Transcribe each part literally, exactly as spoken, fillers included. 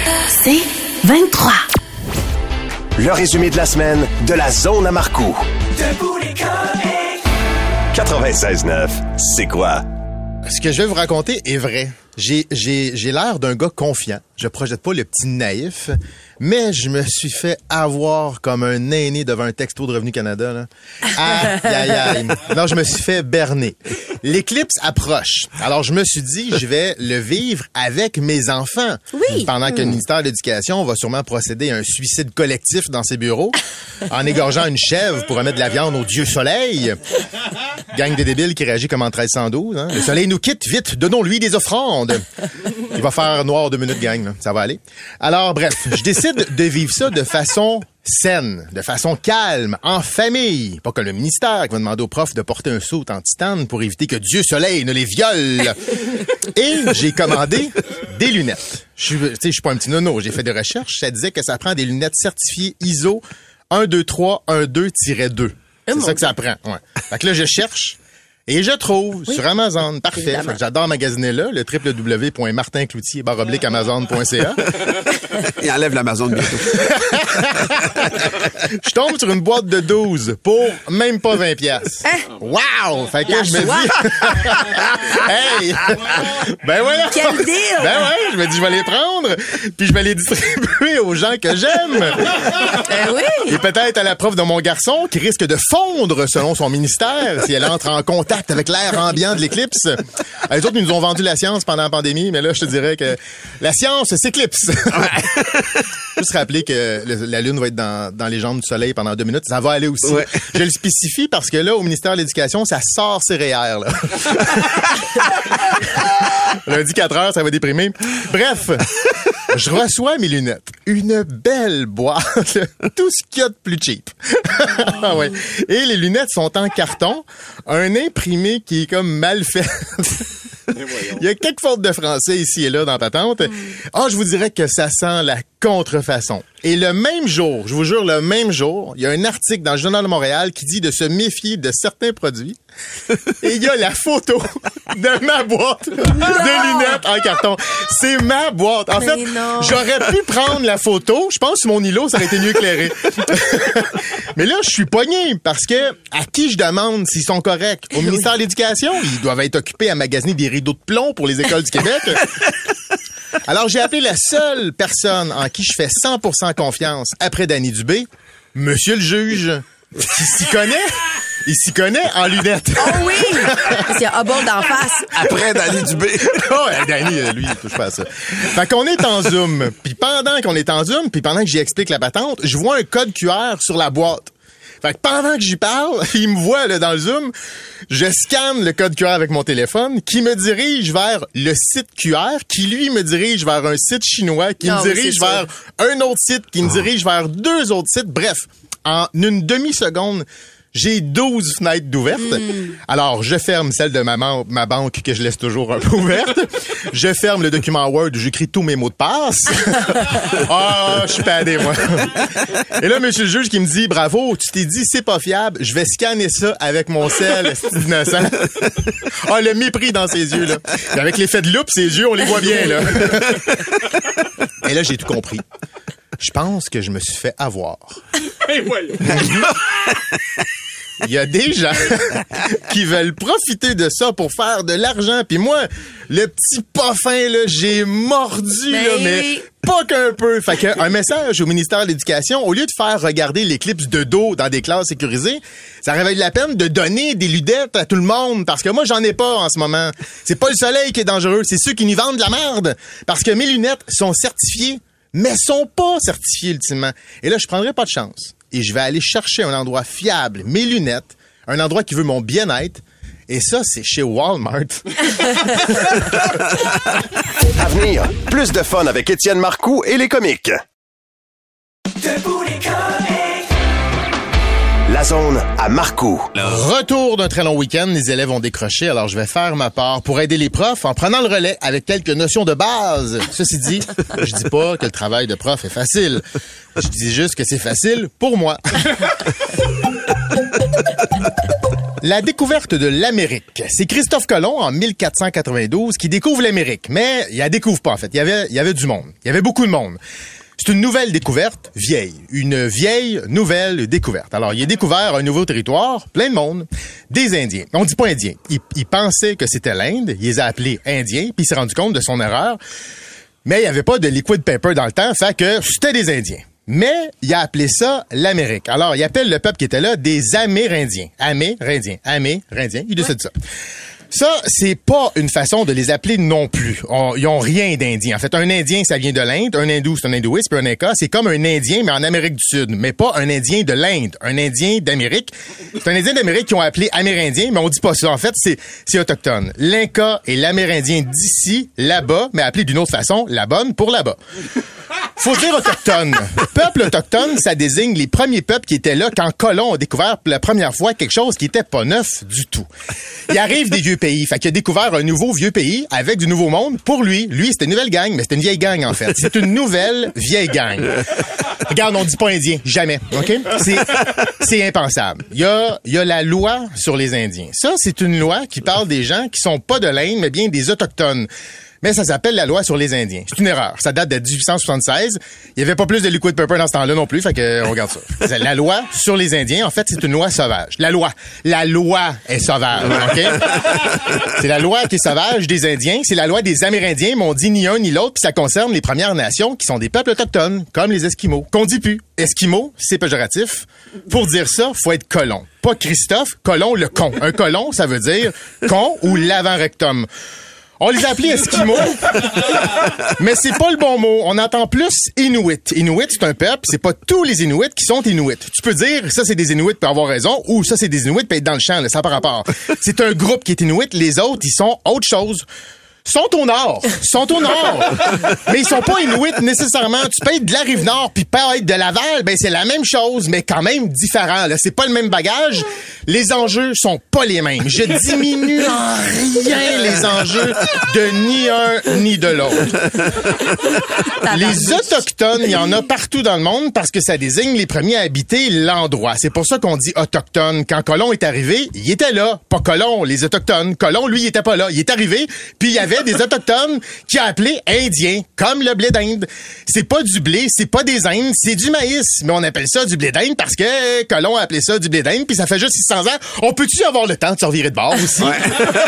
C'est vingt-trois. Le résumé de la semaine de la zone à Marcoux. Debout les comiques. quatre-vingt-seize neuf, c'est quoi? Ce que je vais vous raconter est vrai. J'ai, j'ai, j'ai l'air d'un gars confiant. Je projette pas le petit naïf, mais je me suis fait avoir comme un aîné devant un texto de Revenu Canada, là. Aïe, aïe, aïe. Non, je me suis fait berner. L'éclipse approche. Alors, je me suis dit, je vais le vivre avec mes enfants. Oui. Pendant que le ministère de l'Éducation va sûrement procéder à un suicide collectif dans ses bureaux, en égorgeant une chèvre pour remettre de la viande au dieu soleil. Gang de débiles qui réagit comme en treize cent douze. Hein? Le soleil nous quitte, vite, donnons-lui des offrandes. Il va faire noir deux minutes, gang. Là. Ça va aller. Alors, bref, je décide de vivre ça de façon saine, de façon calme, en famille. Pas comme le ministère qui va demander aux profs de porter un saut en titane pour éviter que Dieu soleil ne les viole. Et j'ai commandé des lunettes. Je suis, tu sais, je suis pas un petit nono. J'ai fait des recherches. Ça disait que ça prend des lunettes certifiées I S O un deux trois un deux tiret deux. C'est oh ça que ça prend. Ouais. Fait que là, je cherche. Et je trouve oui. sur Amazon, parfait. J'adore magasiner là, le w w w point martin cloutier barre oblique amazon point c a. Il enlève l'Amazon bientôt. Je tombe sur une boîte de douze pour même pas vingt piastres. Hein? Wow! Fait que La je joie. me dis... hey! Ben voilà! Quel deal! Ben ouais, je me dis, je vais les prendre, puis je vais les distribuer aux gens que j'aime. Ben oui! Et peut-être à la prof de mon garçon qui risque de fondre selon son ministère si elle entre en contact avec l'air ambiant de l'éclipse. Les autres, ils nous ont vendu la science pendant la pandémie, mais là, je te dirais que la science s'éclipse. Juste rappeler que le, la Lune va être dans, dans les jambes du Soleil pendant deux minutes. Ça va aller aussi. Ouais. Je le spécifie parce que là, au ministère de l'Éducation, ça sort ses réels. Lundi quatre heures, ça va déprimer. Bref, je reçois mes lunettes. Une belle boîte. Tout ce qu'il y a de plus cheap. Ah ouais. Et les lunettes sont en carton. Un imprimé qui est comme mal fait. Il y a quelques fautes de français ici et là dans Patente. Ah, oh, je vous dirais que ça sent la contrefaçon. Et le même jour, je vous jure, le même jour, il y a un article dans le Journal de Montréal qui dit de se méfier de certains produits. Et il y a la photo de ma boîte de lunettes en carton. C'est ma boîte. En Mais fait, non. j'aurais pu prendre la photo. Je pense que mon îlot, ça aurait été mieux éclairé. Mais là, je suis pogné parce que à qui je demande s'ils sont corrects? Au ministère de l'Éducation, ils doivent être occupés à magasiner des rideaux de plomb pour les écoles du Québec. Alors, j'ai appelé la seule personne en qui je fais cent pour cent confiance après Danny Dubé, Monsieur le juge, qui s'y connaît. Il s'y connaît en lunettes. Oh oui! C'est un Hubble d'en face. Après Danny Dubé. Oh, Danny, lui, il touche pas à ça. Fait qu'on est en Zoom. Puis pendant qu'on est en Zoom, puis pendant que j'y explique la patente, je vois un code Q R sur la boîte. Fait que pendant que j'y parle, il me voit là, dans le Zoom, je scanne le code Q R avec mon téléphone qui me dirige vers le site Q R, qui lui me dirige vers un site chinois, qui non, me dirige vers ça. un autre site, qui me dirige oh. vers deux autres sites. Bref, en une demi-seconde, j'ai douze fenêtres d'ouvertes. Mm. Alors, je ferme celle de ma, man- ma banque que je laisse toujours un peu ouverte. Je ferme le document Word où j'écris tous mes mots de passe. Ah, oh, je suis padé, moi. Et là, monsieur le juge qui me dit, bravo, tu t'es dit, c'est pas fiable, je vais scanner ça avec mon sel, c'est innocent. Ah, oh, le mépris dans ses yeux, là. Et avec l'effet de loupe, ses yeux, on les voit bien, là. Et là, j'ai tout compris. Je pense que je me suis fait avoir. Et voilà. Il y a des gens qui veulent profiter de ça pour faire de l'argent. Puis moi, le petit pas fin, là, j'ai mordu, mais... là, mais pas qu'un peu. Fait que un message au ministère de l'Éducation, au lieu de faire regarder l'éclipse de dos dans des classes sécurisées, ça aurait valu la peine de donner des lunettes à tout le monde. Parce que moi, j'en ai pas en ce moment. C'est pas le soleil qui est dangereux, c'est ceux qui nous vendent de la merde. Parce que mes lunettes sont certifiées, mais sont pas certifiées ultimement. Et là, je prendrai pas de chance. Et je vais aller chercher un endroit fiable, mes lunettes, un endroit qui veut mon bien-être. Et ça, c'est chez Walmart. À venir, plus de fun avec Étienne Marcoux et les comiques. Debout les comiques. La zone à Marcoux. Retour d'un très long week-end, les élèves ont décroché, alors je vais faire ma part pour aider les profs en prenant le relais avec quelques notions de base. Ceci dit, je dis pas que le travail de prof est facile. Je dis juste que c'est facile pour moi. La découverte de l'Amérique. C'est Christophe Colomb, en mille quatre cent quatre-vingt-douze, qui découvre l'Amérique. Mais il la découvre pas, en fait. Il y avait, il y avait du monde. Il y avait beaucoup de monde. C'est une nouvelle découverte vieille. Une vieille nouvelle découverte. Alors, il a découvert un nouveau territoire, plein de monde, des Indiens. On dit pas Indiens. Il, il pensait que c'était l'Inde. Il les a appelés Indiens, puis il s'est rendu compte de son erreur. Mais il n'y avait pas de liquid paper dans le temps, fait que c'était des Indiens. Mais il a appelé ça l'Amérique. Alors, il appelle le peuple qui était là des Amérindiens. Amérindiens. Amérindiens. Il décide ça. Ça, c'est pas une façon de les appeler non plus. On, ils ont rien d'indien. En fait, un Indien, ça vient de l'Inde. Un Hindou, c'est un hindouiste. Puis un Inca, c'est comme un Indien, mais en Amérique du Sud. Mais pas un Indien de l'Inde. Un Indien d'Amérique. C'est un Indien d'Amérique qu'ils ont appelé Amérindien, mais on dit pas ça. En fait, c'est, c'est autochtone. L'Inca et l'Amérindien d'ici, là-bas, mais appelé d'une autre façon, la bonne pour là-bas. Faut dire autochtone. Peuple autochtone, ça désigne les premiers peuples qui étaient là quand Colomb a découvert pour la première fois quelque chose qui était pas neuf du tout. Il arrive des vieux pays. Fait qu'il a découvert un nouveau vieux pays avec du nouveau monde. Pour lui, lui, c'était une nouvelle gang, mais c'était une vieille gang, en fait. C'est une nouvelle vieille gang. Regarde, on dit pas indien. Jamais. OK? C'est, c'est impensable. Il y a, il y a la loi sur les Indiens. Ça, c'est une loi qui parle des gens qui sont pas de l'Inde, mais bien des autochtones. Mais ça s'appelle la loi sur les Indiens. C'est une erreur. Ça date de dix-huit cent soixante-seize. Il y avait pas plus de liquid paper dans ce temps-là non plus, fait que on regarde ça. La loi sur les Indiens, en fait, c'est une loi sauvage. La loi. La loi est sauvage, OK? C'est la loi qui est sauvage des Indiens. C'est la loi des Amérindiens, mais on dit ni un ni l'autre, puis ça concerne les Premières Nations, qui sont des peuples autochtones, comme les Esquimaux. Qu'on dit plus. Esquimaux, c'est péjoratif. Pour dire ça, faut être colon. Pas Christophe, colon le con. Un colon, ça veut dire con ou l'avant-rectum. On les a appelés Esquimaux, mais c'est pas le bon mot. On entend plus Inuit. Inuit, c'est un peuple, c'est pas tous les Inuits qui sont Inuits. Tu peux dire, ça c'est des Inuits pour avoir raison, ou ça c'est des Inuits pour être dans le champ, là, ça n'a pas rapport. C'est un groupe qui est Inuit, les autres, ils sont autre chose. Sont au nord. Sont au nord. Mais ils sont pas Inuits nécessairement. Tu peux être de la Rive-Nord puis pas être de Laval, ben c'est la même chose, mais quand même différent. Là, c'est pas le même bagage. Les enjeux sont pas les mêmes. Je diminue en rien les enjeux de ni un ni de l'autre. Les Autochtones, il y en a partout dans le monde parce que ça désigne les premiers à habiter l'endroit. C'est pour ça qu'on dit Autochtone. Quand Colomb est arrivé, il était là. Pas Colomb, les Autochtones. Colomb, lui, il était pas là. Il est arrivé, puis il y avait des Autochtones qui a appelé Indiens, comme le blé d'Inde. C'est pas du blé, c'est pas des Indes, c'est du maïs. Mais on appelle ça du blé d'Inde parce que Colomb a appelé ça du blé d'Inde, puis ça fait juste six cents ans. On peut-tu avoir le temps de se revirer de bord aussi? Ouais.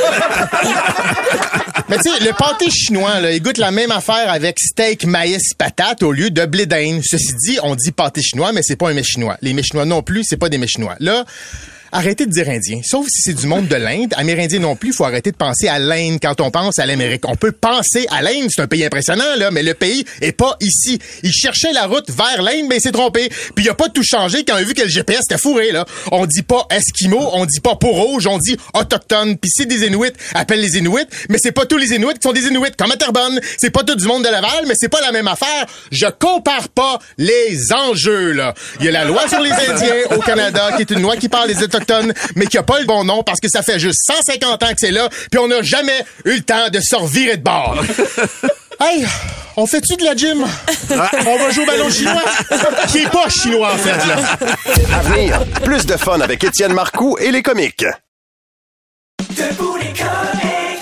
Mais tu sais, le pâté chinois, là, il goûte la même affaire avec steak, maïs, patate au lieu de blé d'Inde. Ceci dit, on dit pâté chinois, mais c'est pas un mets chinois. Les mets chinois non plus, c'est pas des mets chinois. Là, arrêtez de dire indien. Sauf si c'est du monde de l'Inde. Amérindien non plus, il faut arrêter de penser à l'Inde quand on pense à l'Amérique. On peut penser à l'Inde, c'est un pays impressionnant, là, mais le pays est pas ici. Il cherchait la route vers l'Inde, mais il s'est trompé. Puis il a pas tout changé quand il a vu que le G P S était fourré, là. On dit pas Esquimaux, on dit pas peau rouge, on dit autochtone. Puis c'est des Inuits, appelle les Inuits, mais c'est pas tous les Inuits qui sont des Inuits, comme à Terrebonne. C'est pas tout du monde de Laval, mais c'est pas la même affaire. Je compare pas les enjeux, là. Il y a la loi sur les Indiens au Canada, qui est une loi qui parle des Autochtones, mais qui a pas le bon nom parce que ça fait juste cent cinquante ans que c'est là, puis on n'a jamais eu le temps de se revirer de bord. Hey, on fait-tu de la gym? On va jouer au ballon chinois? Qui est pas chinois, en fait, là. À venir, plus de fun avec Étienne Marcoux et les comiques. Debout les comiques.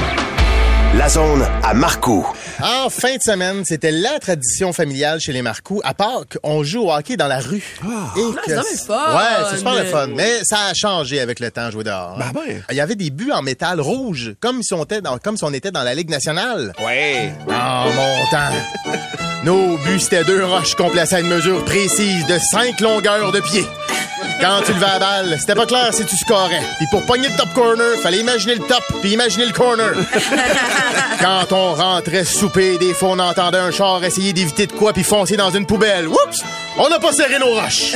La zone à Marcoux. En fin de semaine, c'était la tradition familiale chez les Marcoux. À Pâques, on joue au hockey dans la rue. Oh. Et c'est vraiment le fun. Ouais, c'est super le fun. Mais ça a changé avec le temps, jouer dehors. Ben ben. Il y avait des buts en métal rouge, comme si on était dans, comme si on était dans la Ligue nationale. Ouais. En montant. Nos buts, c'était deux roches qu'on plaçait à une mesure précise de cinq longueurs de pied. Quand tu levais la balle, c'était pas clair si tu scorais. Puis pour pogner le top corner, fallait imaginer le top puis imaginer le corner. Quand on rentrait souper, des fois on entendait un char essayer d'éviter de quoi puis foncer dans une poubelle. Oups! On n'a pas serré nos roches.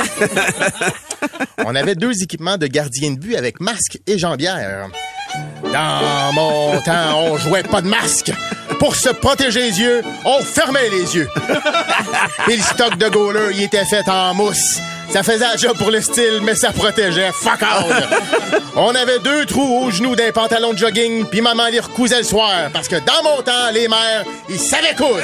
On avait deux équipements de gardiens de but avec masque et jambière. Dans mon temps, on jouait pas de masque. Pour se protéger les yeux, on fermait les yeux. Et le stock de goaler, il était fait en mousse. Ça faisait un job pour le style, mais ça protégeait. Fuck all! On avait deux trous aux genoux d'un pantalon de jogging, puis maman les recousait le soir, parce que dans mon temps, les mères, ils savaient coudre.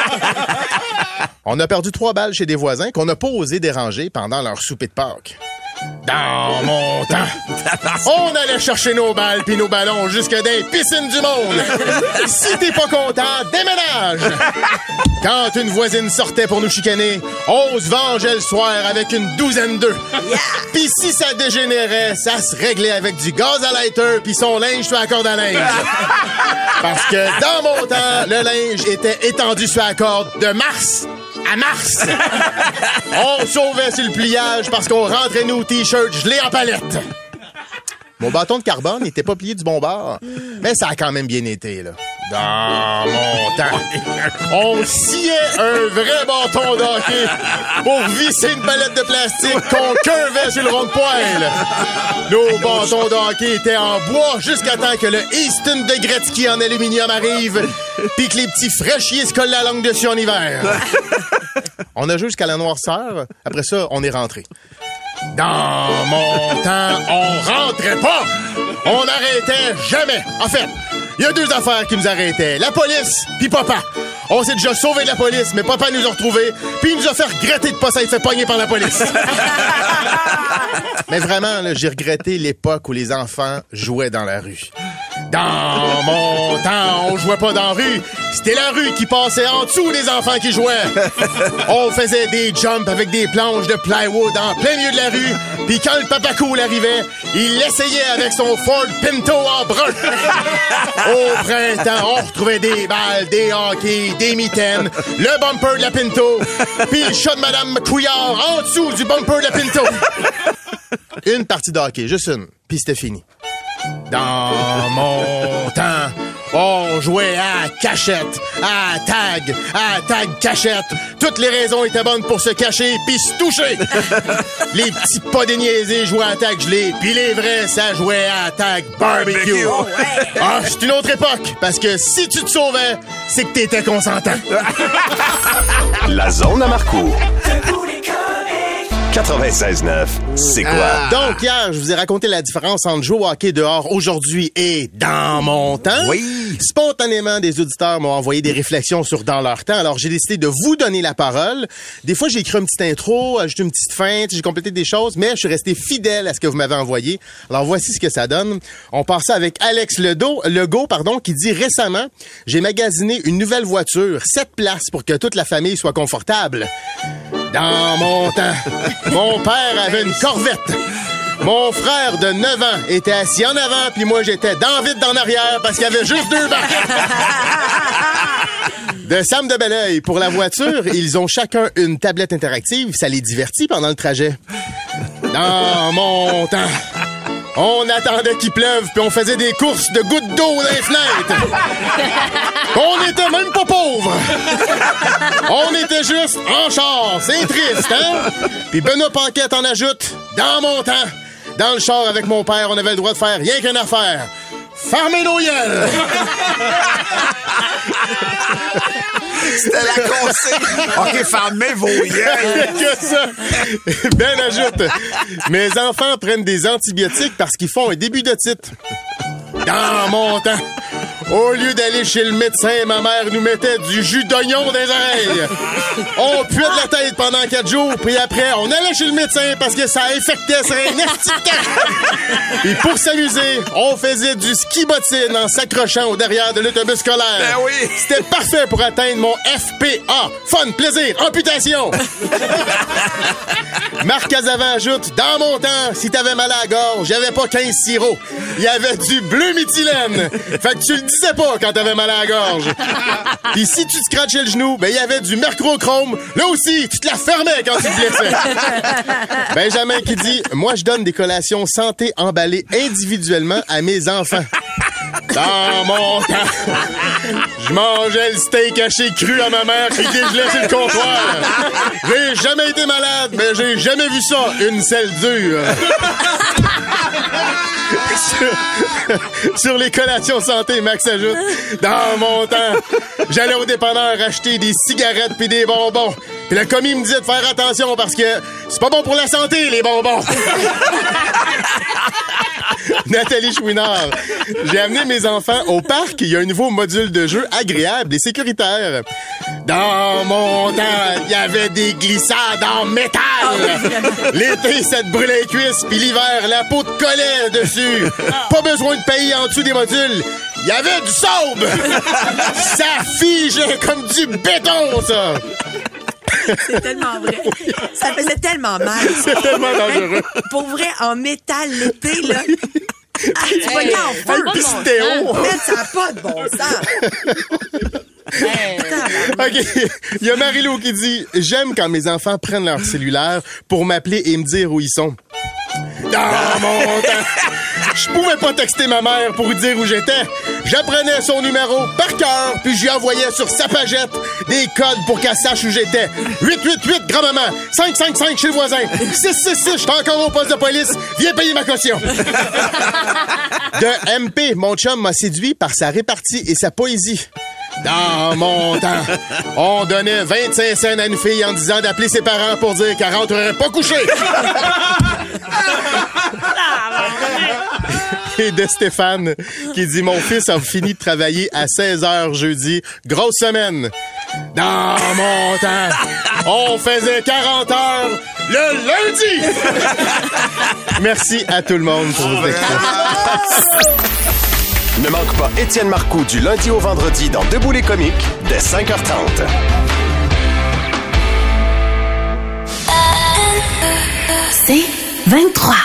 On a perdu trois balles chez des voisins qu'on n'a pas osé déranger pendant leur souper de Pâques. Dans mon temps, on allait chercher nos balles pis nos ballons jusque dans les piscines du monde. Si t'es pas content, déménage! Quand une voisine sortait pour nous chicaner, on se vengeait le soir avec une douzaine d'œufs. Yeah. Pis si ça dégénérait, ça se réglait avec du gaz à lighter pis son linge sur la corde à linge. Parce que dans mon temps, le linge était étendu sur la corde de mars à mars. On sauvait sur le pliage parce qu'on rentrait nos t-shirts gelés en palette. Mon bâton de carbone n'était pas plié du bon bord, mais ça a quand même bien été, là. Dans mon temps, on sciait un vrai bâton d'hockey pour visser une palette de plastique qu'on curvait sur le rond de poêle. Nos bâtons de hockey étaient en bois jusqu'à temps que le Easton de Gretzky en aluminium arrive pis que les petits fraîchiers se collent la langue dessus en hiver. On a joué jusqu'à la noirceur. Après ça, on est rentré. Dans mon temps, on rentrait pas! On n'arrêtait jamais! En fait, il y a deux affaires qui nous arrêtaient. La police pis papa. On s'est déjà sauvé de la police, mais papa nous a retrouvés puis il nous a fait regretter de pas s'être fait pogner par la police. Mais vraiment, là, j'ai regretté l'époque où les enfants jouaient dans la rue. Dans mon temps, on jouait pas dans la rue. C'était la rue qui passait en dessous des enfants qui jouaient. On faisait des jumps avec des planches de plywood en plein milieu de la rue. Puis quand le papa cool arrivait, il l'essayait avec son Ford Pinto en brun. Au printemps, on retrouvait des balles, des hockey, des mitaines, le bumper de la Pinto, puis le chat de Madame Couillard en dessous du bumper de la Pinto. Une partie de hockey, juste une, puis c'était fini. Dans mon temps, on jouait à cachette, à tag, à tag cachette. Toutes les raisons étaient bonnes pour se cacher pis se toucher. Les petits pas déniaisés jouaient à tag gelé, pis les vrais, ça jouait à tag barbecue. Oh, ouais. Ah, c'est une autre époque, parce que si tu te sauvais, c'est que t'étais consentant. La zone à Marcoux. quatre-vingt-seize neuf, c'est quoi? Ah. Donc, hier, je vous ai raconté la différence entre jouer au hockey dehors aujourd'hui et dans mon temps. Oui. Spontanément, des auditeurs m'ont envoyé des réflexions sur dans leur temps. Alors, j'ai décidé de vous donner la parole. Des fois, j'ai écrit une petite intro, ajouté une petite feinte, j'ai complété des choses, mais je suis resté fidèle à ce que vous m'avez envoyé. Alors, voici ce que ça donne. On part ça avec Alex Ledo, Legault, pardon, qui dit récemment, j'ai magasiné une nouvelle voiture, sept places pour que toute la famille soit confortable. Dans mon temps, mon père avait une Corvette. Mon frère de neuf ans était assis en avant, puis moi, j'étais dans vide en arrière parce qu'il y avait juste deux bancs. De Sam de Belleuil, pour la voiture, ils ont chacun une tablette interactive. Ça les divertit pendant le trajet. Dans mon temps, on attendait qu'il pleuve, puis on faisait des courses de gouttes d'eau dans les fenêtres. On n'était même pas pauvres. On était juste en char. C'est triste, hein? Puis Benoît Paquette en ajoute, dans mon temps, dans le char avec mon père, on avait le droit de faire rien qu'une affaire. Farmer nos gueules! C'était la consigne. OK, fermez vos gueules. Que ça. Ben ajoute, mes enfants prennent des antibiotiques parce qu'ils font un début d'otite. Dans mon temps, au lieu d'aller chez le médecin, ma mère nous mettait du jus d'oignon dans les oreilles. On puait de la tête pendant quatre jours, puis après, on allait chez le médecin parce que ça infectait sur un esti de camp. Et pour s'amuser, on faisait du ski bottine en s'accrochant au derrière de l'autobus scolaire. Ben oui. C'était parfait pour atteindre mon F P A. Fun, plaisir, amputation. Marc Casavant ajoute, dans mon temps, si t'avais mal à la gorge, j'avais pas quinze sirops. Il y avait du bleu méthylène. Fait que tu le disais pas quand t'avais mal à la gorge. Pis si tu te scratchais le genou, ben il y avait du mercurochrome. Là aussi, tu te la fermais quand tu te blessais. Benjamin qui dit, moi je donne des collations santé emballées individuellement à mes enfants. Dans mon temps, je mangeais le steak haché cru à ma mère qui dégelait sur le comptoir. J'ai jamais été malade, mais j'ai jamais vu ça, une selle dure. sur, sur les collations santé, Max ajoute, dans mon temps, j'allais au dépanneur acheter des cigarettes puis des bonbons. Puis le commis me disait de faire attention parce que c'est pas bon pour la santé, les bonbons. Nathalie Chouinard. J'ai amené mes enfants au parc. Il y a un nouveau module de jeu agréable et sécuritaire. Dans mon temps, il y avait des glissades en métal. L'été, ça te brûlait les cuisses. Puis l'hiver, la peau te collait dessus. Pas besoin de payer en dessous des modules. Il y avait du sable. Ça figeait comme du béton, ça. C'est tellement vrai. Ça faisait tellement mal. C'est tellement dangereux. Pour vrai, en métal l'été, là. Ah, tu vas y en feu. Puis c'était haut. Man, ça n'a pas de bon sens. OK. Il y a Marie-Lou qui dit « J'aime quand mes enfants prennent leur cellulaire pour m'appeler et me dire où ils sont. » Dans mon temps, je pouvais pas texter ma mère pour lui dire où j'étais. J'apprenais son numéro par cœur, puis je lui envoyais sur sa pagette des codes pour qu'elle sache où j'étais. huit huit huit, grand-maman. cinq cinq cinq chez le voisin. six six six, j'étais encore au poste de police. Viens payer ma caution. De M P, mon chum m'a séduit par sa répartie et sa poésie. Dans mon temps, on donnait vingt-cinq cents à une fille en disant d'appeler ses parents pour dire qu'elle rentrerait pas couchée. Et de Stéphane qui dit « Mon fils a fini de travailler à seize heures jeudi. Grosse semaine. » Dans mon temps, on faisait quarante heures le lundi. Merci à tout le monde pour vos extraits. Ne manque pas Étienne Marcoux du lundi au vendredi dans Debout les comiques dès cinq heures trente. C'est vingt-trois.